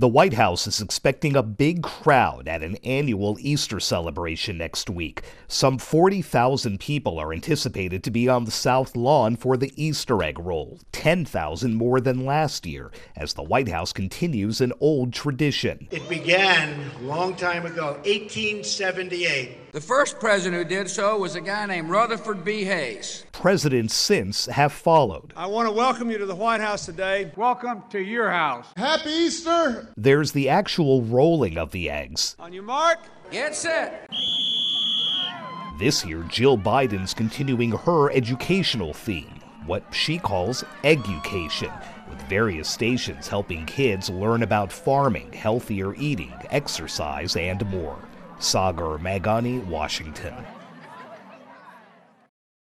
The White House is expecting a big crowd at an annual Easter celebration next week. Some 40,000 people are anticipated to be on the South Lawn for the Easter egg roll, 10,000 more than last year, as the White House continues an old tradition. It began a long time ago, 1878. The first president who did so was a guy named Rutherford B. Hayes. Presidents since have followed. I want to welcome you to the White House today. Welcome to your house. Happy Easter! There's the actual rolling of the eggs. On your mark, get set. This year, Jill Biden's continuing her educational theme, what she calls Eggucation, with various stations helping kids learn about farming, healthier eating, exercise, and more. Sagar Meghani, Washington.